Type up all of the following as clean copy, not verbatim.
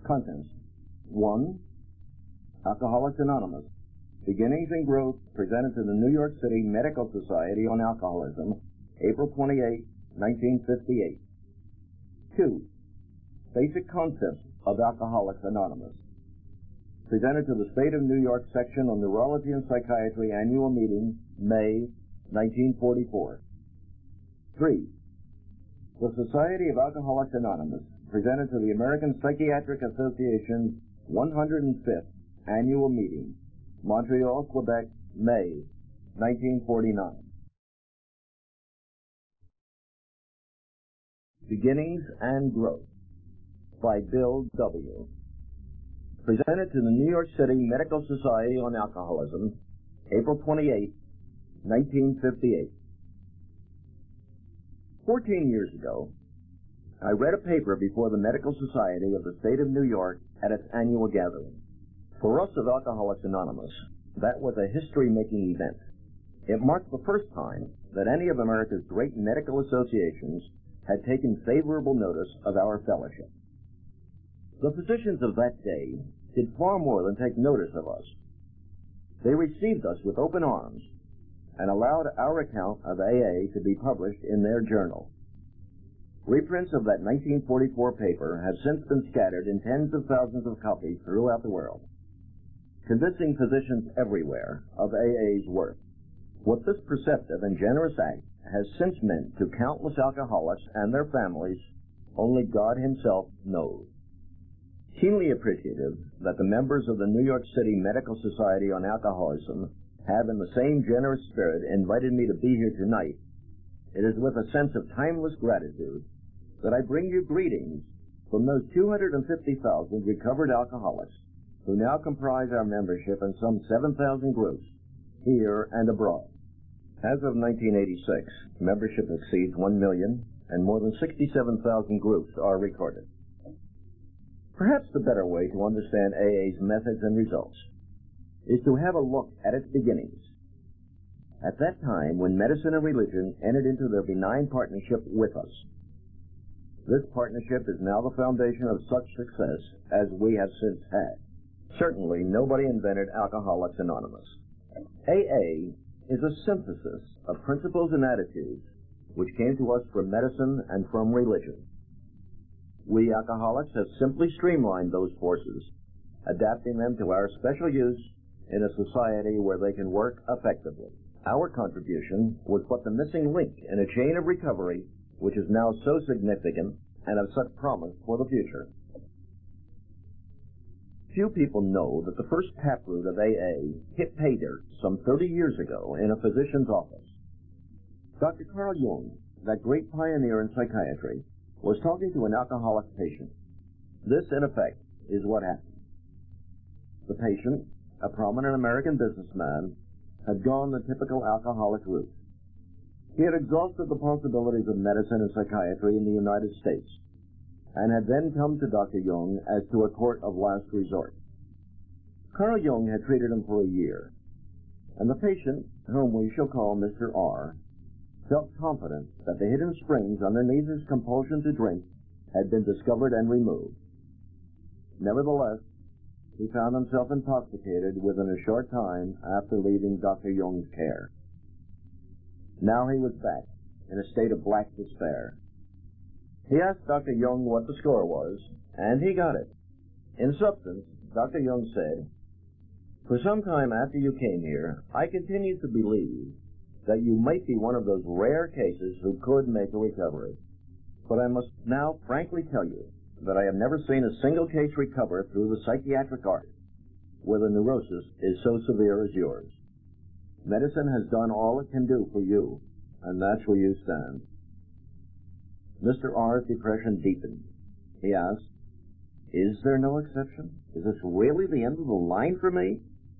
Contents. 1. Alcoholics Anonymous. Beginnings and Growth, presented to the New York City Medical Society on Alcoholism, April 28, 1958. 2. Basic Concepts of Alcoholics Anonymous. Presented to the State of New York Section on Neurology and Psychiatry Annual Meeting, May 1944. 3. The Society of Alcoholics Anonymous, presented to the American Psychiatric Association's 105th Annual Meeting, Montreal, Quebec, May 1949. Beginnings and Growth by Bill W. Presented to the New York City Medical Society on Alcoholism, April 28, 1958. 14 years ago, I read a paper before the Medical Society of the State of New York at its annual gathering. For us of Alcoholics Anonymous, that was a history-making event. It marked the first time that any of America's great medical associations had taken favorable notice of our fellowship. The physicians of that day did far more than take notice of us. They received us with open arms and allowed our account of AA to be published in their journal. Reprints of that 1944 paper have since been scattered in tens of thousands of copies throughout the world, convincing physicians everywhere of AA's worth. What this perceptive and generous act has since meant to countless alcoholics and their families, only God Himself knows. Keenly appreciative that the members of the New York City Medical Society on Alcoholism have in the same generous spirit invited me to be here tonight, it is with a sense of timeless gratitude that I bring you greetings from those 250,000 recovered alcoholics who now comprise our membership in some 7,000 groups here and abroad. As of 1986, membership exceeds 1 million and more than 67,000 groups are recorded. Perhaps the better way to understand AA's methods and results is to have a look at its beginnings. At that time, when medicine and religion entered into their benign partnership with us. This partnership is now the foundation of such success as we have since had. Certainly, nobody invented Alcoholics Anonymous. AA is a synthesis of principles and attitudes which came to us from medicine and from religion. We alcoholics have simply streamlined those forces, adapting them to our special use in a society where they can work effectively. Our contribution was but the missing link in a chain of recovery which is now so significant and of such promise for the future. Few people know that the first taproot of AA hit pay dirt some 30 years ago in a physician's office. Dr. Carl Jung, that great pioneer in psychiatry, was talking to an alcoholic patient. This, in effect, is what happened. The patient, a prominent American businessman, had gone the typical alcoholic route. He had exhausted the possibilities of medicine and psychiatry in the United States, and had then come to Dr. Jung as to a court of last resort. Carl Jung had treated him for a year, and the patient, whom we shall call Mr. R., felt confident that the hidden springs underneath his compulsion to drink had been discovered and removed. Nevertheless, he found himself intoxicated within a short time after leaving Dr. Jung's care. Now he was back in a state of black despair. He asked Dr. Jung what the score was, and he got it. In substance, Dr. Jung said, "For some time after you came here, I continued to believe that you might be one of those rare cases who could make a recovery. But I must now frankly tell you that I have never seen a single case recover through the psychiatric art where the neurosis is so severe as yours. Medicine has done all it can do for you, and that's where you stand." Mr. R's depression deepened. He asked, "Is there no exception? Is this really the end of the line for me?"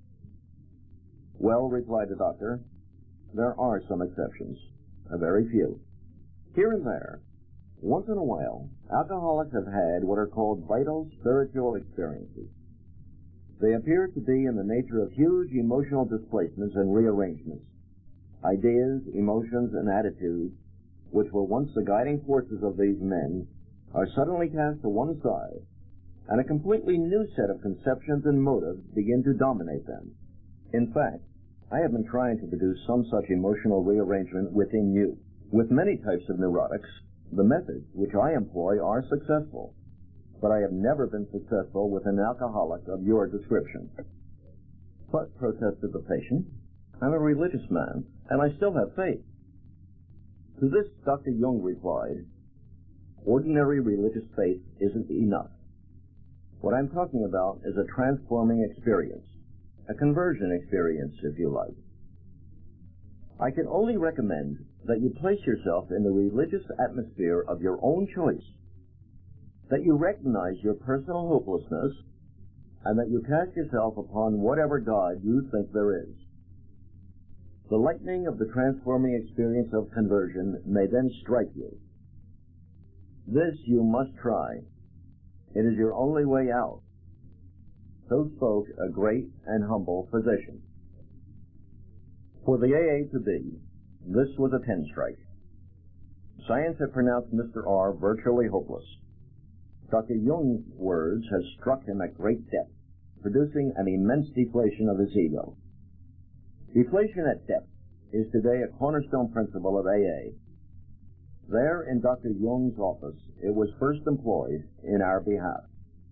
"Well," replied the doctor, "there are some exceptions, a very few. Here and there, once in a while, alcoholics have had what are called vital spiritual experiences. They appear to be in the nature of huge emotional displacements and rearrangements. Ideas, emotions, and attitudes, which were once the guiding forces of these men, are suddenly cast to one side, and a completely new set of conceptions and motives begin to dominate them. In fact, I have been trying to produce some such emotional rearrangement within you. With many types of neurotics, the methods which I employ are successful, but I have never been successful with an alcoholic of your description. But, protested the patient, I'm a religious man, and I still have faith. To this, Dr. Jung replied, ordinary religious faith isn't enough. What I'm talking about is a transforming experience, a conversion experience, if you like. I can only recommend that you place yourself in the religious atmosphere of your own choice, that you recognize your personal hopelessness, and that you cast yourself upon whatever God you think there is. The lightning of the transforming experience of conversion may then strike you. This you must try. It is your only way out. So spoke a great and humble physician. For the AA to be, this was a 10 strike. Science had pronounced Mr. R virtually hopeless. Dr. Jung's words had struck him at great depth, producing an immense deflation of his ego. Deflation at depth is today a cornerstone principle of AA. There, in Dr. Jung's office, it was first employed in our behalf.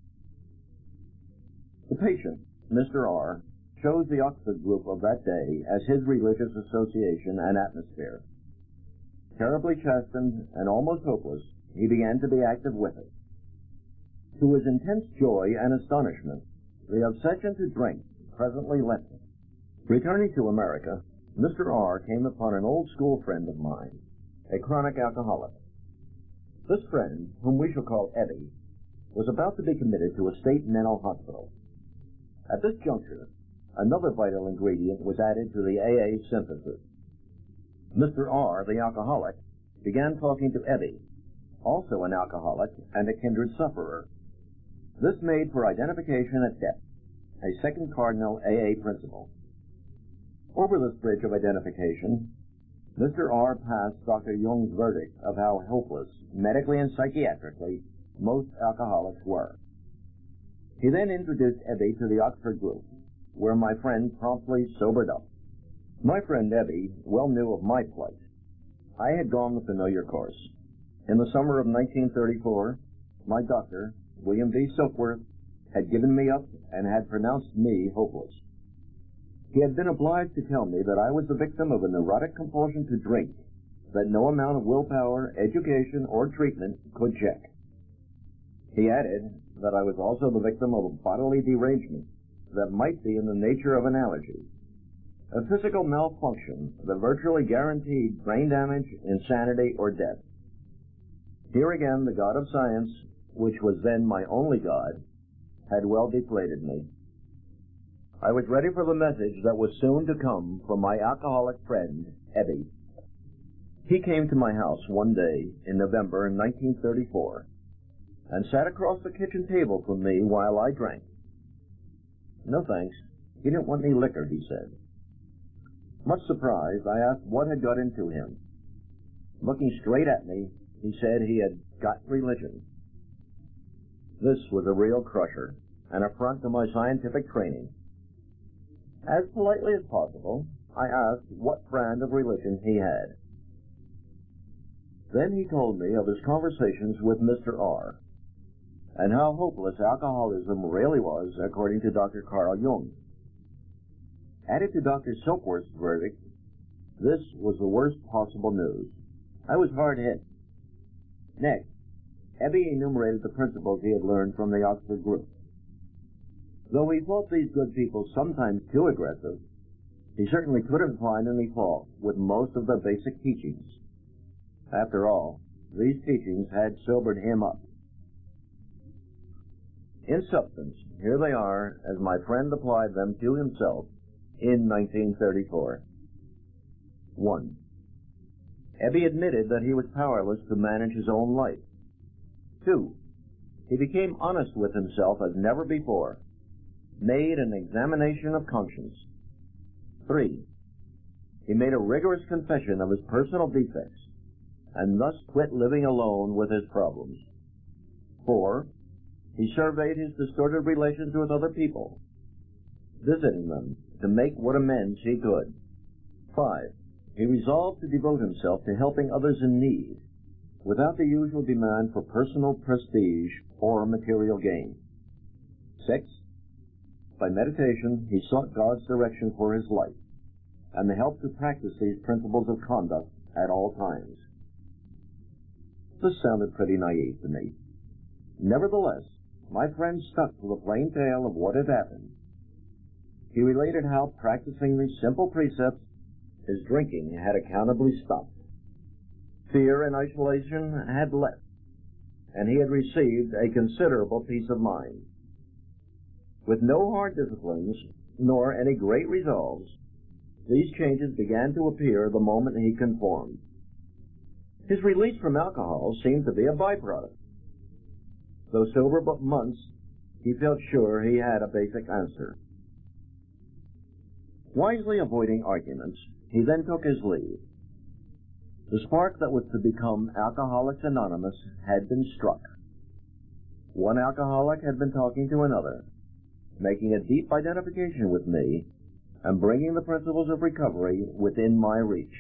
The patient, Mr. R, chose the Oxford group of that day as his religious association and atmosphere. Terribly chastened and almost hopeless, he began to be active with it. To his intense joy and astonishment, the obsession to drink presently left him. Returning to America, Mr. R came upon an old school friend of mine, a chronic alcoholic. This friend, whom we shall call Eddie, was about to be committed to a state mental hospital. At this juncture, another vital ingredient was added to the AA synthesis. Mr. R, the alcoholic, began talking to Eddie, also an alcoholic and a kindred sufferer. This made for identification at depth, a second cardinal AA principle. Over this bridge of identification, Mr. R passed Dr. Jung's verdict of how hopeless, medically and psychiatrically, most alcoholics were. He then introduced Ebby to the Oxford group, where my friend promptly sobered up. My friend Ebby well knew of my plight. I had gone the familiar course. In the summer of 1934, my doctor, William V. Silkworth, had given me up and had pronounced me hopeless. He had been obliged to tell me that I was the victim of a neurotic compulsion to drink that no amount of willpower, education, or treatment could check. He added that I was also the victim of a bodily derangement that might be in the nature of an allergy, a physical malfunction that virtually guaranteed brain damage, insanity, or death. Here again, the God of science, which was then my only God, had well deflated me. I was ready for the message that was soon to come from my alcoholic friend, Ebby. He came to my house one day in November 1934 and sat across the kitchen table from me while I drank. No thanks. He didn't want any liquor, he said. Much surprised, I asked what had got into him. Looking straight at me, he said he had got religion. This was a real crusher, an affront to my scientific training. As politely as possible, I asked what brand of religion he had. Then he told me of his conversations with Mr. R, and how hopeless alcoholism really was according to Dr. Carl Jung. Added to Dr. Silkworth's verdict, this was the worst possible news. I was hard hit. Next, Ebby enumerated the principles he had learned from the Oxford group. Though he thought these good people sometimes too aggressive, he certainly couldn't find any fault with most of their basic teachings. After all, these teachings had sobered him up. In substance, here they are as my friend applied them to himself in 1934. 1. Ebby admitted that he was powerless to manage his own life. 2. He became honest with himself as never before, made an examination of conscience. 3. He made a rigorous confession of his personal defects, and thus quit living alone with his problems. 4. He surveyed his distorted relations with other people, visiting them to make what amends he could. 5. He resolved to devote himself to helping others in need, without the usual demand for personal prestige or material gain. 6. By meditation, he sought God's direction for his life, and the help to practice these principles of conduct at all times. This sounded pretty naive to me. Nevertheless, my friend stuck to the plain tale of what had happened. He related how, practicing these simple precepts, his drinking had accountably stopped. Fear and isolation had left, and he had received a considerable peace of mind. With no hard disciplines, nor any great resolves, these changes began to appear the moment he conformed. His release from alcohol seemed to be a byproduct. Though sober but months, he felt sure he had a basic answer. Wisely avoiding arguments, he then took his leave. The spark that was to become Alcoholics Anonymous had been struck. One alcoholic had been talking to another, making a deep identification with me, and bringing the principles of recovery within my reach.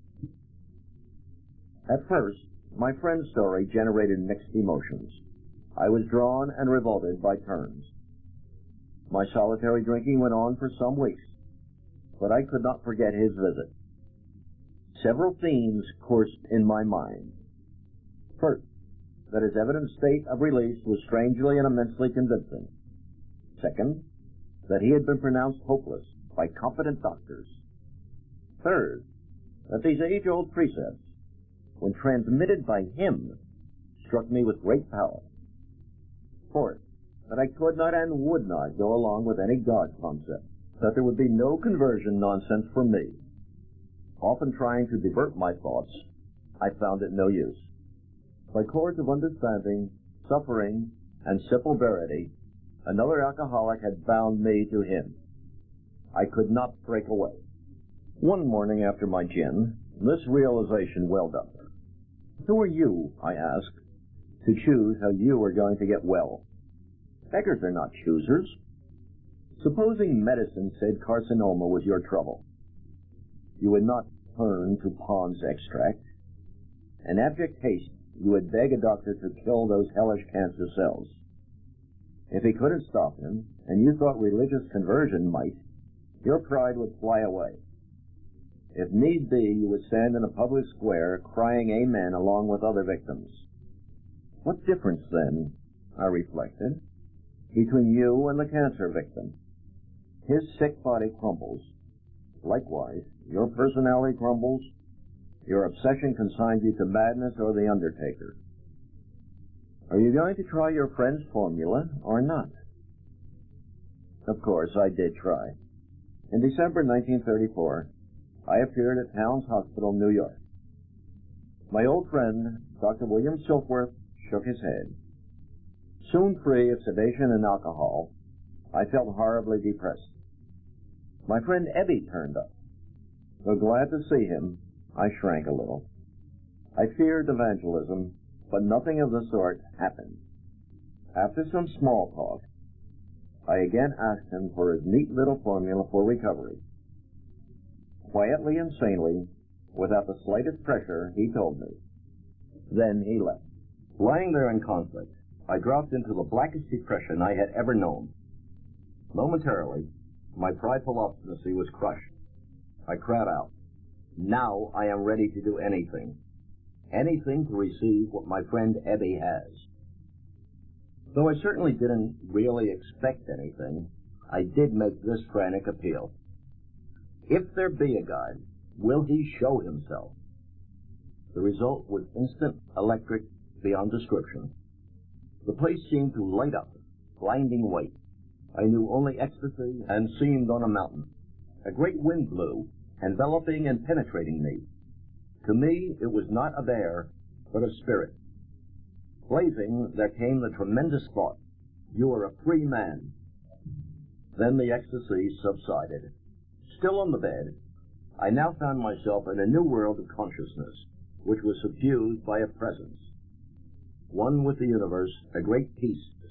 At first, my friend's story generated mixed emotions. I was drawn and revolted by turns. My solitary drinking went on for some weeks, but I could not forget his visit. Several themes coursed in my mind. First, that his evident state of release was strangely and immensely convincing. Second, that he had been pronounced hopeless by competent doctors. Third, that these age-old precepts, when transmitted by him, struck me with great power. Fourth, that I could not and would not go along with any God concept, that there would be no conversion nonsense for me. Often trying to divert my thoughts, I found it no use. By cords of understanding, suffering, and simple verity, another alcoholic had bound me to him. I could not break away. One morning after my gin, this realization welled up. Who are you, I asked, to choose how you are going to get well? Beggars are not choosers. Supposing medicine said carcinoma was your trouble, you would not turn to Pond's extract. In abject haste, you would beg a doctor to kill those hellish cancer cells. If he couldn't stop him, and you thought religious conversion might, your pride would fly away. If need be, you would stand in a public square crying amen along with other victims. What difference, then, I reflected, between you and the cancer victim? His sick body crumbles. Likewise, your personality crumbles. Your obsession consigns you to madness or the undertaker. Are you going to try your friend's formula or not? Of course, I did try. In December 1934, I appeared at Towns Hospital, New York. My old friend, Dr. William Silkworth, shook his head. Soon free of sedation and alcohol, I felt horribly depressed. My friend Ebby turned up. Though glad to see him, I shrank a little. I feared evangelism, but nothing of the sort happened. After some small talk, I again asked him for his neat little formula for recovery. Quietly and sanely, without the slightest pressure, he told me. Then he left. Lying there in conflict, I dropped into the blackest depression I had ever known. Momentarily, my prideful obstinacy was crushed. I cried out, "Now I am ready to do anything. Anything to receive what my friend Ebby has." Though I certainly didn't really expect anything, I did make this frantic appeal. If there be a God, will he show himself? The result was instant, electric, beyond description. The place seemed to light up, blinding white. I knew only ecstasy and seemed on a mountain. A great wind blew, enveloping and penetrating me. To me, it was not a bear, but a spirit. Blazing, there came the tremendous thought, "You are a free man." Then the ecstasy subsided. Still on the bed, I now found myself in a new world of consciousness, which was suffused by a presence. One with the universe, a great peace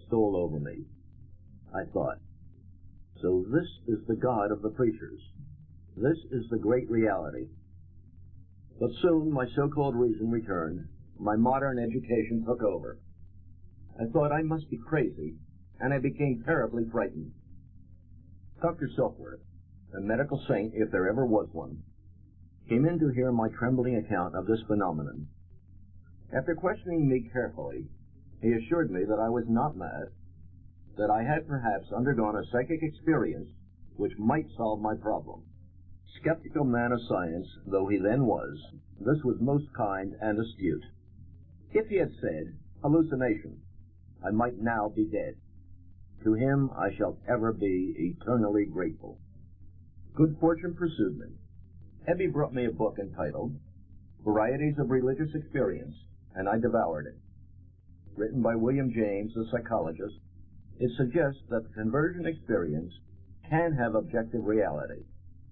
stole over me. I thought, so this is the God of the preachers. This is the great reality. But soon my so-called reason returned. My modern education took over. I thought I must be crazy, and I became terribly frightened. Dr. Silkworth, a medical saint if there ever was one, came in to hear my trembling account of this phenomenon. After questioning me carefully, he assured me that I was not mad, that I had perhaps undergone a psychic experience which might solve my problem. Skeptical man of science though he then was, this was most kind and astute. If he had said, hallucination, I might now be dead. To him I shall ever be eternally grateful. Good fortune pursued me. Ebby brought me a book entitled Varieties of Religious Experience, and I devoured it. Written by William James, a psychologist, it suggests that the conversion experience can have objective reality.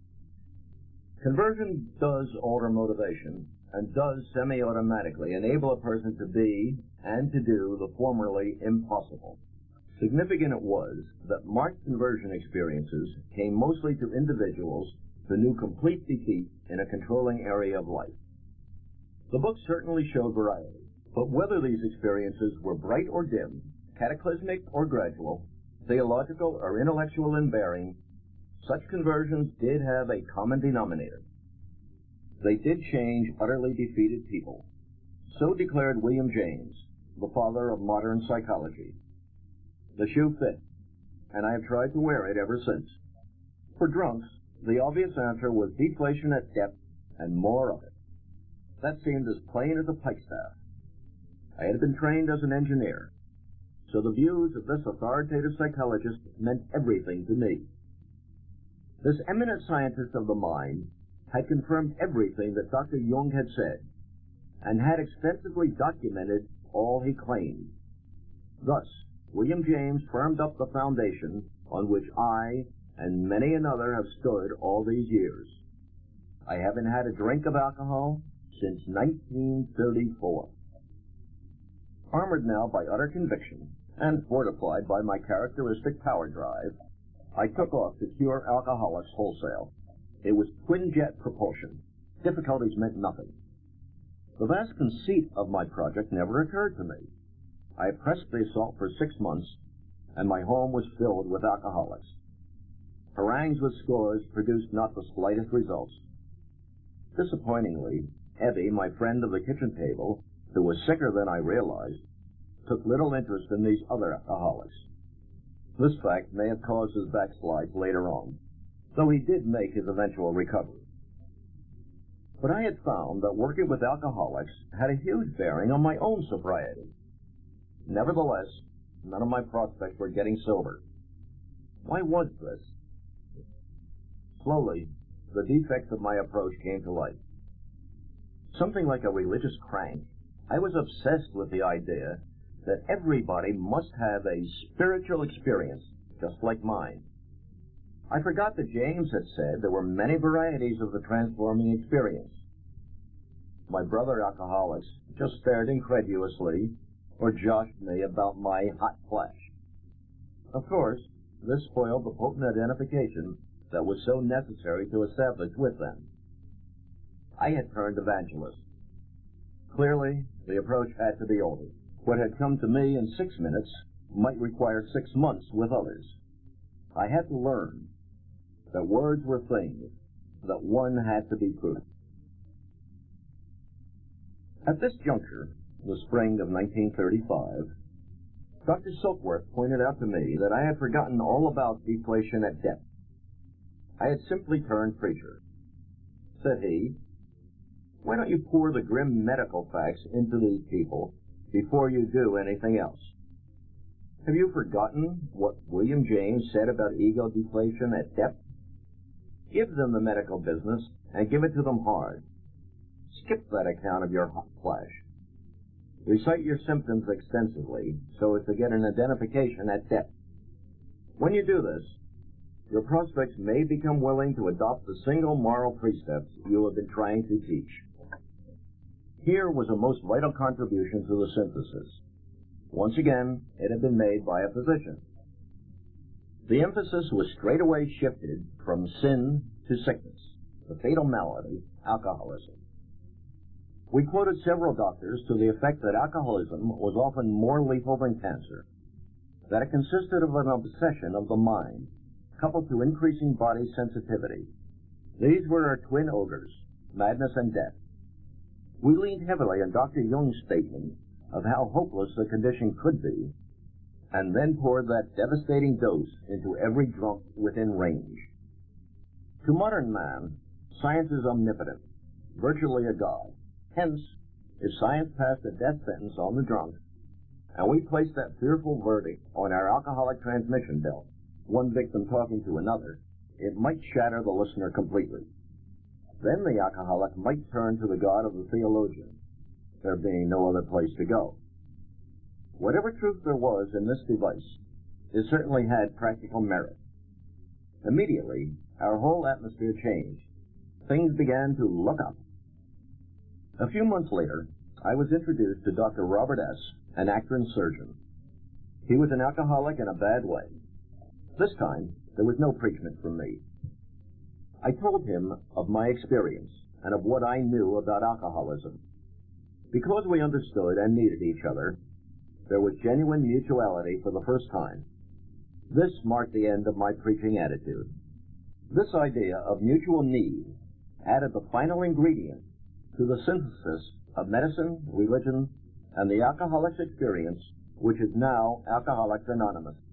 Conversion does alter motivation and does semi-automatically enable a person to be and to do the formerly impossible. Significant it was that marked conversion experiences came mostly to individuals who knew complete defeat in a controlling area of life. The book certainly showed variety, but whether these experiences were bright or dim, cataclysmic or gradual, theological or intellectual in bearing, such conversions did have a common denominator. They did change utterly defeated people. So declared William James, the father of modern psychology. The shoe fit, and I have tried to wear it ever since. For drunks, the obvious answer was deflation at depth and more of it. That seemed as plain as a pikestaff. I had been trained as an engineer, so the views of this authoritative psychologist meant everything to me. This eminent scientist of the mind had confirmed everything that Dr. Jung had said, and had extensively documented all he claimed. Thus, William James firmed up the foundation on which I and many another have stood all these years. I haven't had a drink of alcohol since 1934. Armored now by utter conviction and fortified by my characteristic power drive, I took off to cure alcoholics wholesale. It was twin-jet propulsion. Difficulties meant nothing. The vast conceit of my project never occurred to me. I pressed the assault for 6 months, and my home was filled with alcoholics. Harangues with scores produced not the slightest results. Disappointingly, Ebby, my friend of the kitchen table, who was sicker than I realized, took little interest in these other alcoholics. This fact may have caused his backslide later on, though he did make his eventual recovery. But I had found that working with alcoholics had a huge bearing on my own sobriety. Nevertheless, none of my prospects were getting sober. Why was this? Slowly, the defects of my approach came to light. Something like a religious crank, I was obsessed with the idea that everybody must have a spiritual experience, just like mine. I forgot that James had said there were many varieties of the transforming experience. My brother alcoholics just stared incredulously or joshed me about my hot flash. Of course, this spoiled the potent identification that was so necessary to establish with them. I had turned evangelist. Clearly, the approach had to be altered. What had come to me in 6 minutes might require 6 months with others. I had to learn that words were things, that one had to be prudent. At this juncture, the spring of 1935, Dr. Silkworth pointed out to me that I had forgotten all about deflation at depth. I had simply turned preacher. Said he, "Why don't you pour the grim medical facts into these people before you do anything else? Have you forgotten what William James said about ego deflation at depth? Give them the medical business and give it to them hard. Skip that account of your hot flash. Recite your symptoms extensively so as to get an identification at depth. When you do this, your prospects may become willing to adopt the single moral precepts you have been trying to teach." Here was a most vital contribution to the synthesis. Once again, it had been made by a physician. The emphasis was straightaway shifted from sin to sickness, the fatal malady, alcoholism. We quoted several doctors to the effect that alcoholism was often more lethal than cancer, that it consisted of an obsession of the mind, coupled to increasing body sensitivity. These were our twin ogres, madness and death. We leaned heavily on Dr. Jung's statement of how hopeless the condition could be, and then poured that devastating dose into every drunk within range. To modern man, science is omnipotent, virtually a god. Hence, if science passed a death sentence on the drunk, and we placed that fearful verdict on our alcoholic transmission belt, one victim talking to another, it might shatter the listener completely. Then the alcoholic might turn to the God of the theologian, there being no other place to go. Whatever truth there was in this device, it certainly had practical merit. Immediately, our whole atmosphere changed. Things began to look up. A few months later, I was introduced to Dr. Robert S., an actor and surgeon. He was an alcoholic in a bad way. This time, there was no preachment from me. I told him of my experience and of what I knew about alcoholism. Because we understood and needed each other, there was genuine mutuality for the first time. This marked the end of my preaching attitude. This idea of mutual need added the final ingredient to the synthesis of medicine, religion, and the alcoholic's experience, which is now Alcoholics Anonymous.